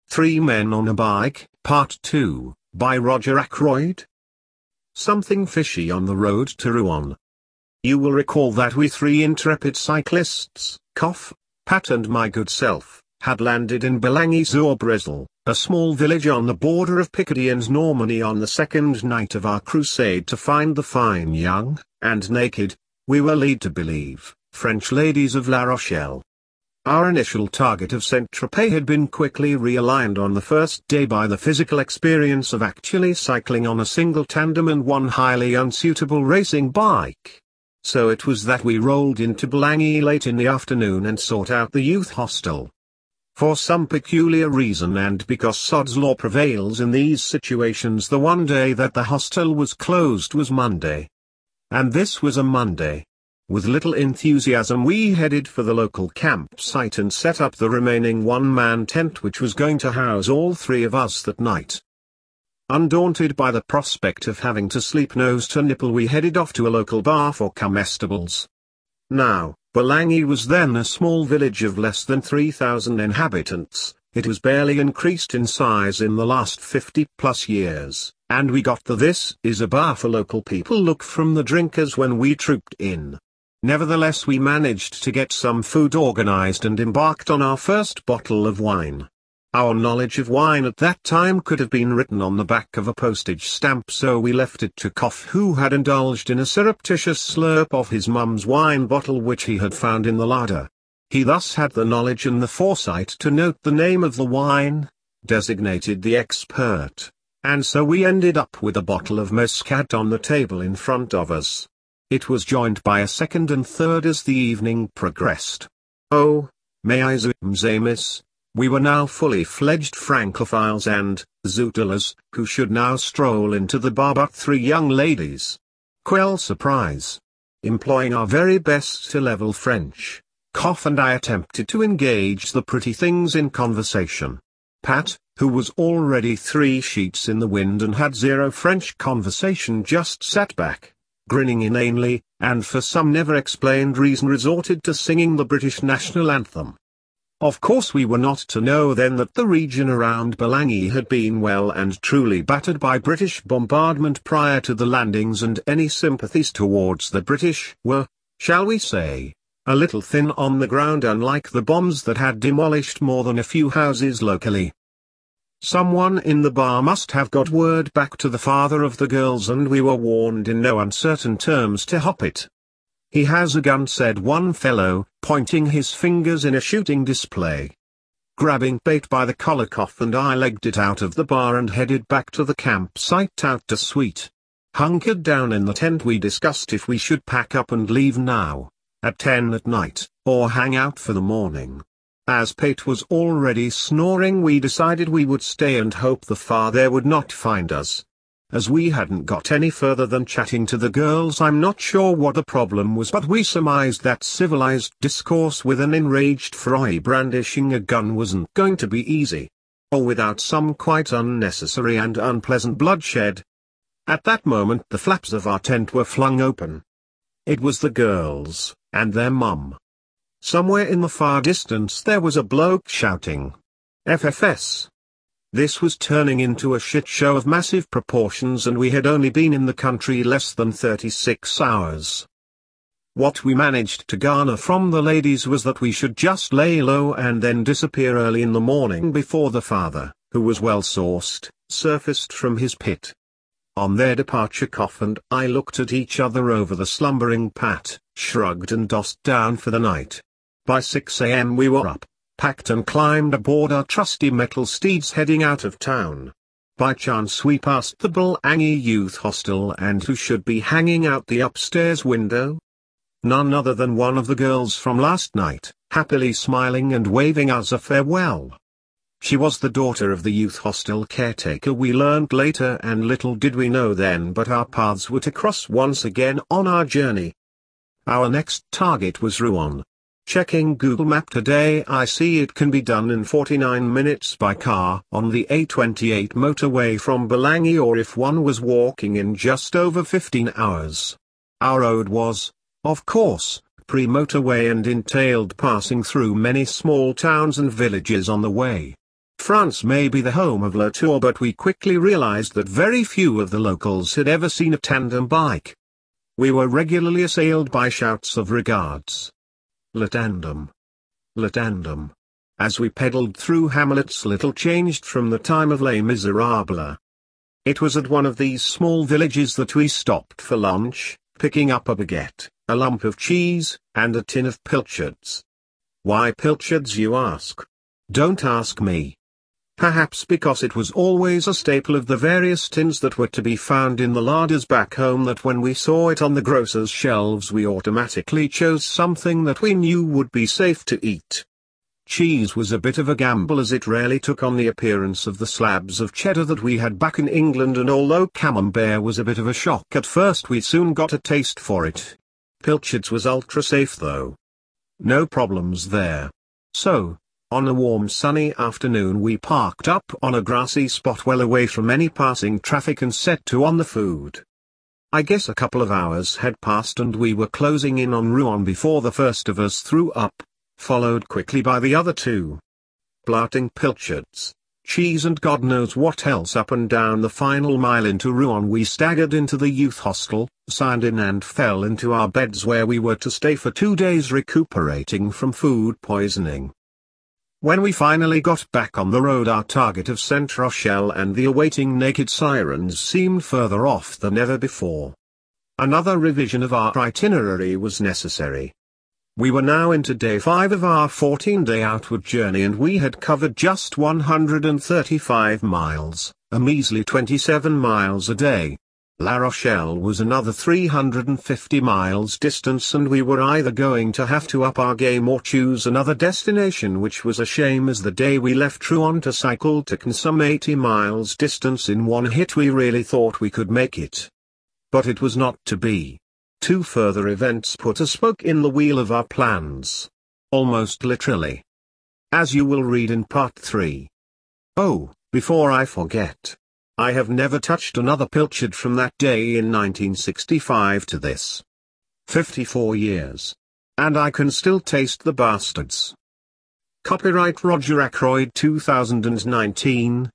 Three Men on a Bike, Part 2, by Roger Ackroyd. Something fishy on the road to Rouen. You will recall that we three intrepid cyclists, Koff, Pat and my good self, had landed in Boulogne-sur-Brésil, a small village on the border of Picardy and Normandy on the second night of our crusade to find the fine young, and naked, we were led to believe, French ladies of La Rochelle. Our initial target of Saint-Tropez had been quickly realigned on the first day by the physical experience of actually cycling on a single tandem and one highly unsuitable racing bike. So it was that we rolled into Boulogne late in the afternoon and sought out the youth hostel. For some peculiar reason and because sod's law prevails in these situations, the one day that the hostel was closed was Monday. And this was a Monday. With little enthusiasm we headed for the local campsite and set up the remaining one-man tent which was going to house all three of us that night. Undaunted by the prospect of having to sleep nose to nipple, we headed off to a local bar for comestibles. Now, Boulogne was then a small village of less than 3,000 inhabitants. It was barely increased in size in the last 50+ years, and we got the "this is a bar for local people" look from the drinkers when we trooped in. Nevertheless, we managed to get some food organized and embarked on our first bottle of wine. Our knowledge of wine at that time could have been written on the back of a postage stamp, so we left it to Koff, who had indulged in a surreptitious slurp of his mum's wine bottle which he had found in the larder. He thus had the knowledge and the foresight to note the name of the wine, designated the expert, and so we ended up with a bottle of Muscat on the table in front of us. It was joined by a second and third as the evening progressed. Oh, mesdames et messieurs, we were now fully fledged Francophiles and Zoodlers, who should now stroll into the bar but three young ladies. Quelle surprise! Employing our very best to level French, Koff and I attempted to engage the pretty things in conversation. Pat, who was already 3 sheets in the wind and had zero French conversation, just sat back, grinning inanely, and for some never-explained reason resorted to singing the British national anthem. Of course we were not to know then that the region around Boulogne had been well and truly battered by British bombardment prior to the landings, and any sympathies towards the British were, shall we say, a little thin on the ground, unlike the bombs that had demolished more than a few houses locally. Someone in the bar must have got word back to the father of the girls, and we were warned in no uncertain terms to hop it. "He has a gun," said one fellow, pointing his fingers in a shooting display. Grabbing bait by the collar, Koff and I legged it out of the bar and headed back to the campsite out to suite. Hunkered down in the tent, we discussed if we should pack up and leave now, at 10 at night, or hang out for the morning. As Pate was already snoring, we decided we would stay and hope the father would not find us. As we hadn't got any further than chatting to the girls, I'm not sure what the problem was, but we surmised that civilized discourse with an enraged Fry brandishing a gun wasn't going to be easy. Or without some quite unnecessary and unpleasant bloodshed. At that moment the flaps of our tent were flung open. It was the girls, and their mum. Somewhere in the far distance there was a bloke shouting, "FFS!" This was turning into a shit show of massive proportions, and we had only been in the country less than 36 hours. What we managed to garner from the ladies was that we should just lay low and then disappear early in the morning before the father, who was well sourced, surfaced from his pit. On their departure, Koff and I looked at each other over the slumbering Pat, shrugged and dossed down for the night. By 6 a.m. we were up, packed and climbed aboard our trusty metal steeds heading out of town. By chance we passed the Boulogne Youth Hostel, and who should be hanging out the upstairs window? None other than one of the girls from last night, happily smiling and waving us a farewell. She was the daughter of the youth hostel caretaker, we learned later, and little did we know then but our paths were to cross once again on our journey. Our next target was Rouen. Checking Google Map today, I see it can be done in 49 minutes by car on the A28 motorway from Boulogne, or if one was walking, in just over 15 hours. Our road was, of course, pre-motorway and entailed passing through many small towns and villages on the way. France may be the home of Le Tour, but we quickly realized that very few of the locals had ever seen a tandem bike. We were regularly assailed by shouts of regards. Le tandem. Le tandem. As we pedaled through hamlets little changed from the time of Les Miserables. It was at one of these small villages that we stopped for lunch, picking up a baguette, a lump of cheese, and a tin of pilchards. Why pilchards, you ask? Don't ask me. Perhaps because it was always a staple of the various tins that were to be found in the larders back home, that when we saw it on the grocer's shelves we automatically chose something that we knew would be safe to eat. Cheese was a bit of a gamble, as it rarely took on the appearance of the slabs of cheddar that we had back in England, and although Camembert was a bit of a shock at first, we soon got a taste for it. Pilchards was ultra safe though. No problems there. So, on a warm sunny afternoon we parked up on a grassy spot well away from any passing traffic and set to on the food. I guess a couple of hours had passed and we were closing in on Rouen before the first of us threw up, followed quickly by the other two. Blarting pilchards, cheese and God knows what else up and down the final mile into Rouen, we staggered into the youth hostel, signed in and fell into our beds, where we were to stay for 2 days recuperating from food poisoning. When we finally got back on the road, our target of Saint Rochelle and the awaiting Naked Sirens seemed further off than ever before. Another revision of our itinerary was necessary. We were now into day 5 of our 14-day outward journey, and we had covered just 135 miles, a measly 27 miles a day. La Rochelle was another 350 miles distance, and we were either going to have to up our game or choose another destination, which was a shame, as the day we left Rouen to cycle to Caen, some 80 miles distance in one hit, we really thought we could make it. But it was not to be. 2 further events put a spoke in the wheel of our plans. Almost literally. As you will read in part 3. Oh, before I forget. I have never touched another pilchard from that day in 1965 to this. 54 years. And I can still taste the bastards. Copyright Roger Ackroyd 2019,